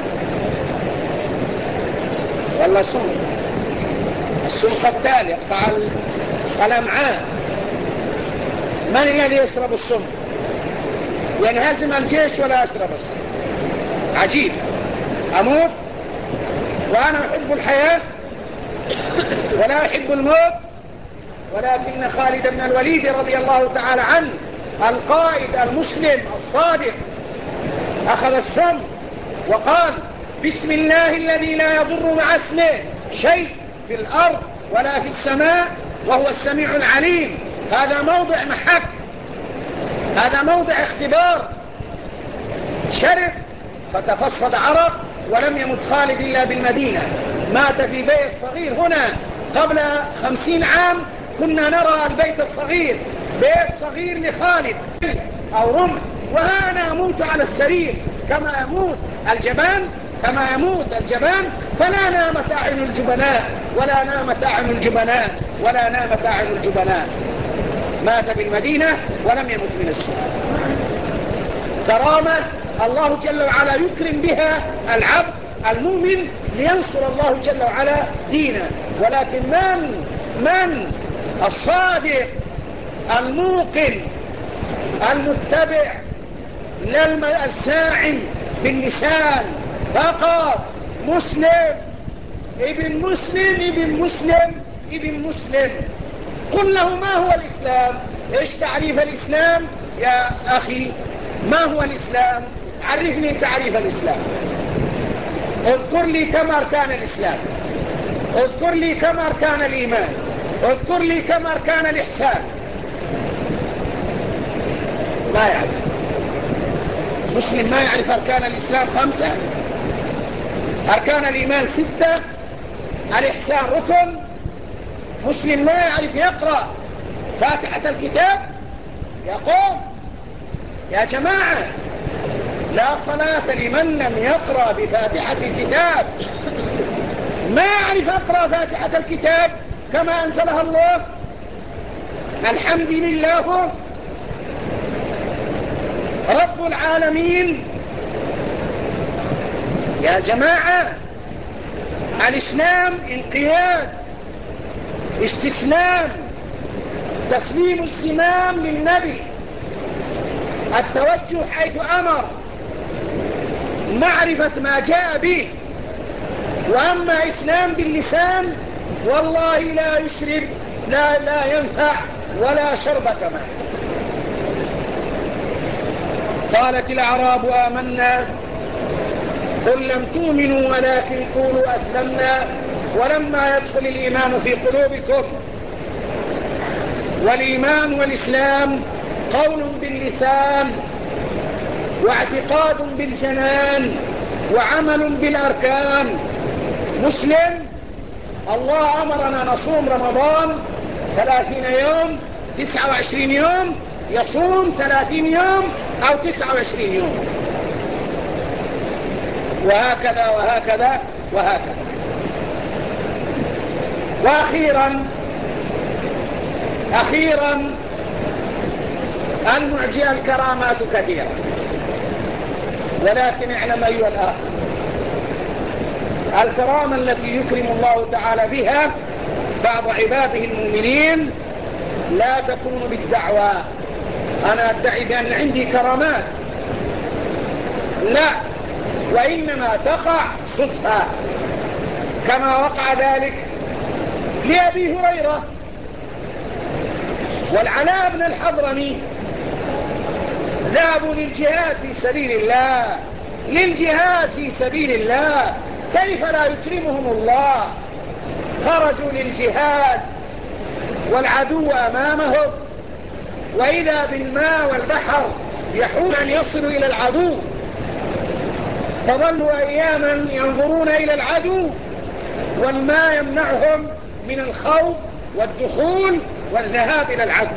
والله السم قتال يقطع الأمعاء. من الذي يشرب السم؟ ينهزم الجيش ولا يشرب السم. عجيب. أموت وأنا أحب الحياة ولا أحب الموت. ولكن خالد بن الوليد رضي الله تعالى عنه القائد المسلم الصادق أخذ السم وقال: بسم الله الذي لا يضر مع اسمه شيء في الأرض ولا في السماء وهو السميع العليم. هذا موضع محك، هذا موضع اختبار. شرب فتفصد عرق ولم يمت خالد إلا بالمدينة، مات في بيت صغير هنا. قبل 50 عام كنا نرى البيت الصغير، بيت صغير لخالد أو رمح، وها أنا أموت على السرير كما يموت الجبان، كما يموت الجبان. فلا نامت أعين الجبناء، ولا نامت أعين الجبناء، ولا نامت أعين الجبناء. مات بالمدينة ولم يمت من السوء. كرامة الله جل وعلا يكرم بها العبد المؤمن لينصر الله جل وعلا دينه. ولكن من الصادق الموقن المتبع الساعي باللسان فقط، مسلم ابن مسلم ابن مسلم ابن مسلم. قل له ما هو الإسلام؟ ايش تعريف الإسلام يا أخي؟ ما هو الإسلام؟ عرفني تعريف الإسلام. اذكر لي كم أركان الإسلام، اذكر لي كم أركان الإيمان، اذكر لي كم أركان الإحسان. ما يعرف. مسلم ما يعرف أركان الإسلام 5، أركان الإيمان 6، الإحسان ركن. مسلم لا يعرف يقرأ فاتحة الكتاب. يقوم يا جماعة، لا صلاة لمن لم يقرأ بفاتحة الكتاب. ما يعرف أقرأ فاتحة الكتاب كما أنزلها الله. الحمد لله رب العالمين. يا جماعة، الإسلام انقياد، استسلام، تسليم الزمام للنبي، التوجه حيث أمر، معرفة ما جاء به. وأما إسلام باللسان والله لا يشرب، لا ينفع ولا شربة ماء. قالت الأعراب آمنا قل لم تؤمنوا ولكن قولوا أسلمنا ولما يدخل الإيمان في قلوبكم. والإيمان والإسلام قول باللسان، واعتقاد بالجنان، وعمل بالأركان. مسلم الله أمرنا نصوم رمضان 30 يوم، 29 يوم، يصوم 30 يوم أو 29 يوم، وهكذا وهكذا وهكذا. وأخيرا المعجئة الكرامات كثيرة، ولكن اعلم أيها الأخ، الكرامة التي يكرم الله تعالى بها بعض عباده المؤمنين لا تكون بالدعوى أنا أدعي بأن عندي كرامات، لا، وإنما تقع صدفة، كما وقع ذلك لأبي هريرة والعلاء بن الحضرمي. ذهبوا للجهاد في سبيل الله، للجهاد في سبيل الله، كيف لا يكرمهم الله؟ خرجوا للجهاد والعدو أمامهم، وإذا بالماء والبحر يحول أن يصلوا إلى العدو، فظلوا أياما ينظرون إلى العدو والماء يمنعهم من الخوف والدخول والذهاب إلى العدو.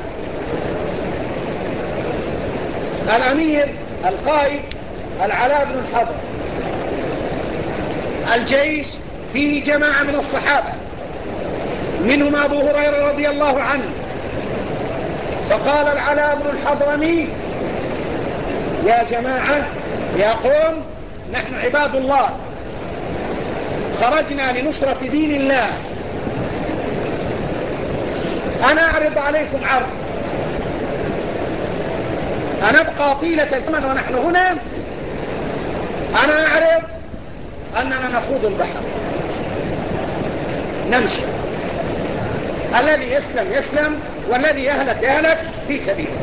الأمير القائد العلاء بن الحضر، الجيش فيه جماعة من الصحابة منهم أبو هريرة رضي الله عنه. فقال العلاء بن الحضرمي: يا جماعة، يا قوم، نحن عباد الله، خرجنا لنصرة دين الله، أنا أعرض عليكم عرض، أنبقى طيلة الزمن ونحن هنا؟ أنا أعرض أننا نخوض البحر، نمشي، الذي يسلم يسلم والذي يهلك يهلك في سبيله.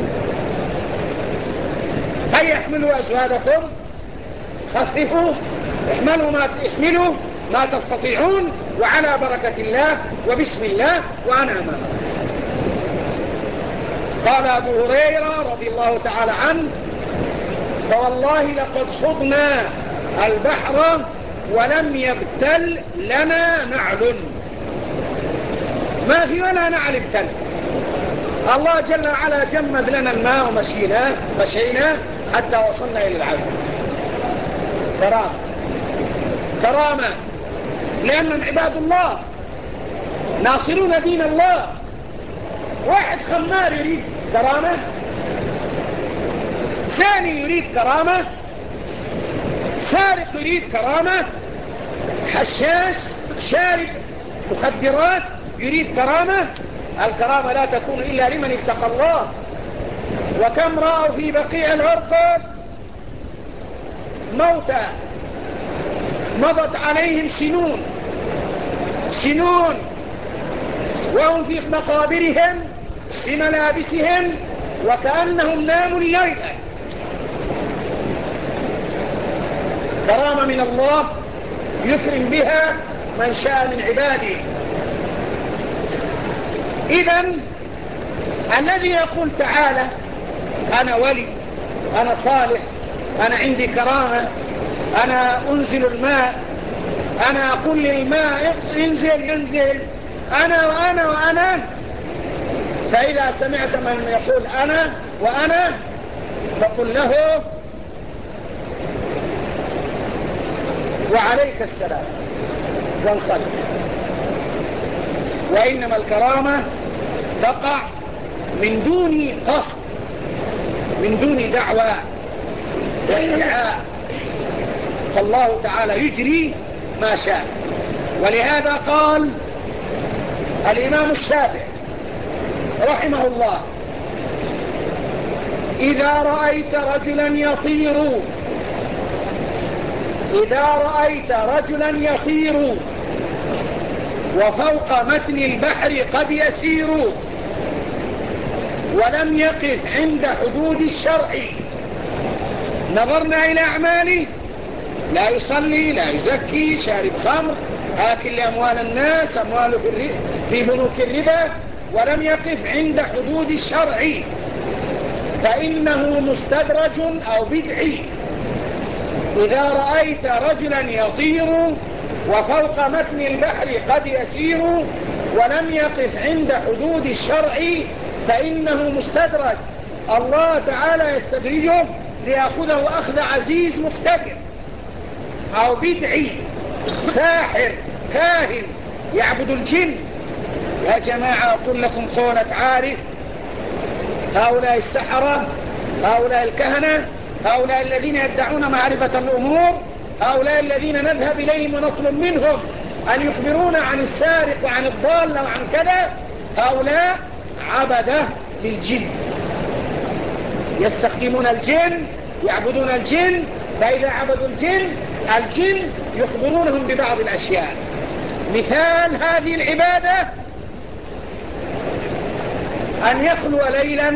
هيا احملوا أزوادكم، خففوا، احملوا ما تستطيعون، وعلى بركة الله وبسم الله وأنا أمامكم. قال أبو هريرة رضي الله تعالى عنه: فوالله لقد خضنا البحر ولم يبتل لنا نعل، ما في ولا نعل ابتل. الله جل وعلا جمد لنا الماء ومشينا حتى وصلنا إلى العبد. كرامة لأنهم عباد الله ناصرون دين الله. واحد خمار يريد كرامة، ثاني يريد كرامة، سارق يريد كرامة، حشاش شارب مخدرات يريد كرامة. الكرامة لا تكون إلا لمن اتقى الله. وكم رأوا في بقيع الغرقاد موتى مضت عليهم سنون وهم في مقابرهم بملابسهم وكأنهم ناموا الليلة. كرامة من الله يكرم بها من شاء من عباده. إذن الذي يقول تعالى أنا ولي، أنا صالح، أنا عندي كرامة، أنا أنزل الماء، أنا أقول للماء ينزل، أنا فإذا سمعت من يقول أنا وأنا فقل له وعليك السلام وانصرف. وإنما الكرامة تقع من دون قصد، من دون دعوة وادعاء، فالله تعالى يجري ما شاء. ولهذا قال الإمام الشافعي رحمه الله إذا رأيت رجلا يطير وفوق متن البحر قد يسير ولم يقف عند حدود الشرع، نظرنا إلى أعماله لا يصلي لا يزكي، شارب خمر، آكل لأموال الناس، أمواله في بنوك الربا، ولم يقف عند حدود الشرع فإنه مستدرج أو بدعي. إذا رأيت رجلا يطير وفوق متن البحر قد يسير ولم يقف عند حدود الشرع فإنه مستدرج. الله تعالى يستدرجه ليأخذه أخذ عزيز مقتدر، أو بدعي ساحر كاهن يعبد الجن. يا جماعة أقول لكم خولة عارف، هؤلاء السحرة، هؤلاء الكهنة، هؤلاء الذين يدعون معرفة الأمور، هؤلاء الذين نذهب إليهم ونطلب منهم أن يخبرونا عن السارق وعن الضال وعن كذا، هؤلاء عبدة للجن، يستخدمون الجن، يعبدون الجن. فإذا عبدوا الجن يخبرونهم ببعض الأشياء. مثال هذه العبادة أن يخلو ليلا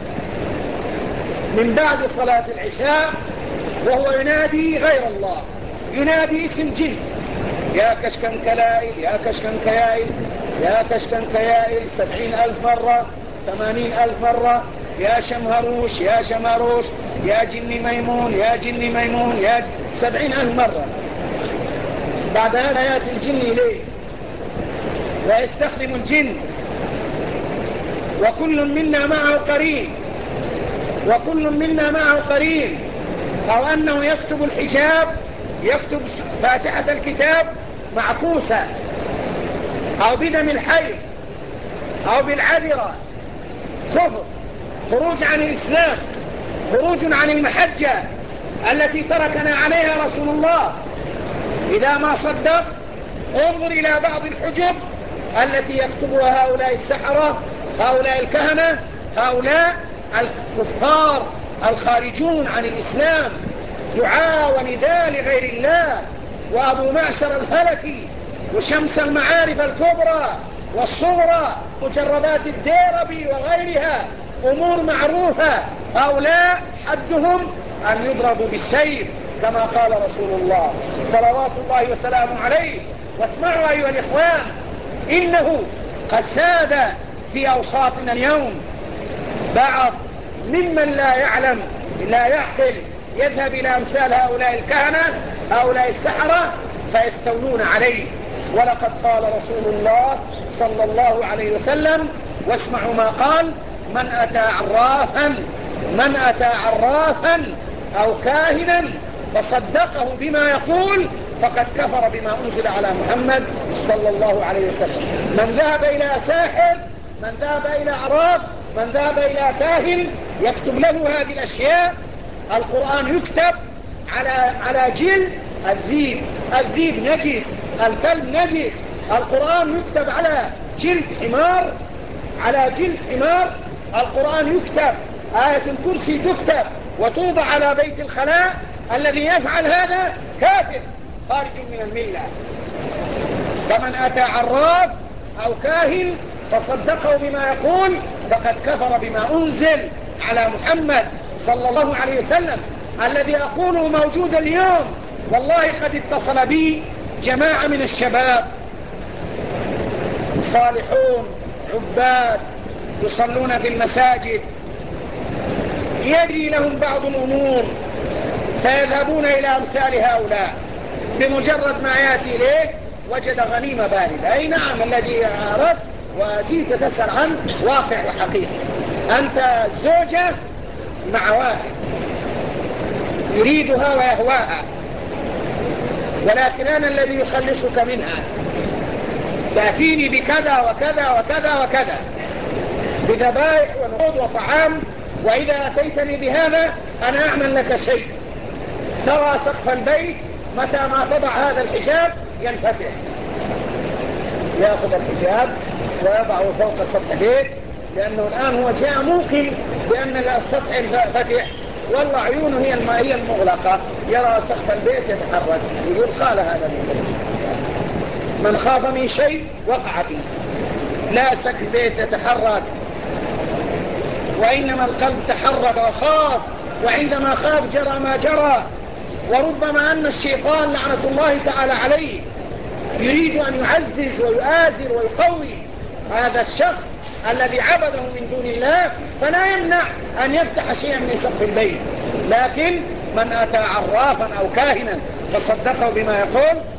من بعد صلاة العشاء وهو ينادي غير الله، ينادي اسم جن، يا كشكن كلائل، يا كشكن كيائل، يا كشكن كيائل 70,000 مرة، 80,000 مرة، يا شمهروش يا شمهروش، يا جني ميمون يا جني ميمون، يا 70,000 مرة. بعد هذا يأتي الجن إليه ويستخدم الجن، وكل منا معه قرين، أو أنه يكتب الحجاب، يكتب فاتحة الكتاب معكوسة، أو بدم الحي، أو بالعذرة، كفر، خروج عن الإسلام، خروج عن المحجة التي تركنا عليها رسول الله. إذا ما صدقت انظر إلى بعض الحجب التي يكتبها هؤلاء السحرة، هؤلاء الكهنة، هؤلاء الكفار الخارجون عن الإسلام، دعاء ونداء لغير الله، وأبو معشر الفلكي، وشمس المعارف الكبرى والصغرى، مجربات الديربي وغيرها، أمور معروفة. هؤلاء حدهم أن يضربوا بالسيف كما قال رسول الله صلوات الله وسلامه عليه. واسمعوا أيها الإخوان، إنه قد ساد في أوساطنا اليوم بعض ممن لا يعلم لا يعقل، يذهب إلى أمثال هؤلاء الكهنة هؤلاء السحرة فيستولون عليه. ولقد قال رسول الله صلى الله عليه وسلم، واسمعوا ما قال: من أتى عرافا أو كاهنا فصدقه بما يقول فقد كفر بما أنزل على محمد صلى الله عليه وسلم. من ذهب إلى ساحر، من ذهب إلى عراف، من ذهب إلى كاهن يكتب له هذه الأشياء، القرآن يكتب على جلد الذيب. الذيب نجس، الكلب نجس. القرآن يكتب على جلد حمار، على جلد حمار. القرآن يكتب، آية الكرسي تكتب وتوضع على بيت الخلاء. الذي يفعل هذا كافر خارج من الملة. فمن أتى عراف أو كاهن فصدقه بما يقول فقد كفر بما أنزل على محمد صلى الله عليه وسلم. الذي أقوله موجود اليوم. والله قد اتصل بي جماعة من الشباب صالحون عباد يصلون في المساجد، يجري لهم بعض الأمور فيذهبون إلى أمثال هؤلاء. بمجرد ما يأتي إليه وجد غنيمة باردة. أي نعم، الذي أردت وجيت تسأل عن واقع وحقيقة. أنت الزوجة مع واحد يريدها ويهواها، ولكن أنا الذي يخلصك منها. تأتيني بكذا وكذا وكذا وكذا، بذبائح ونقود وطعام، وإذا أتيتني بهذا أنا أعمل لك شيء. ترى سقف البيت متى ما تضع هذا الحجاب ينفتح، يأخذ الحجاب ويضعه فوق سطح البيت، لأنه الآن هو جاء موقن بأن السطح ينفتح، والله عيونه هي المائية المغلقة، يرى سقف البيت يتحرك، يقول قال هذا من خاف من شيء وقع فيه. لا سقف البيت يتحرك، وإنما القلب تحرك وخاف، وعندما خاف جرى ما جرى. وربما أن الشيطان لعنة الله تعالى عليه يريد أن يعزز ويؤازر ويقوي هذا الشخص الذي عبده من دون الله، فلا يمنع أن يفتح شيئا من سقف البيت. لكن من أتى عرافا أو كاهنا فصدقه بما يقول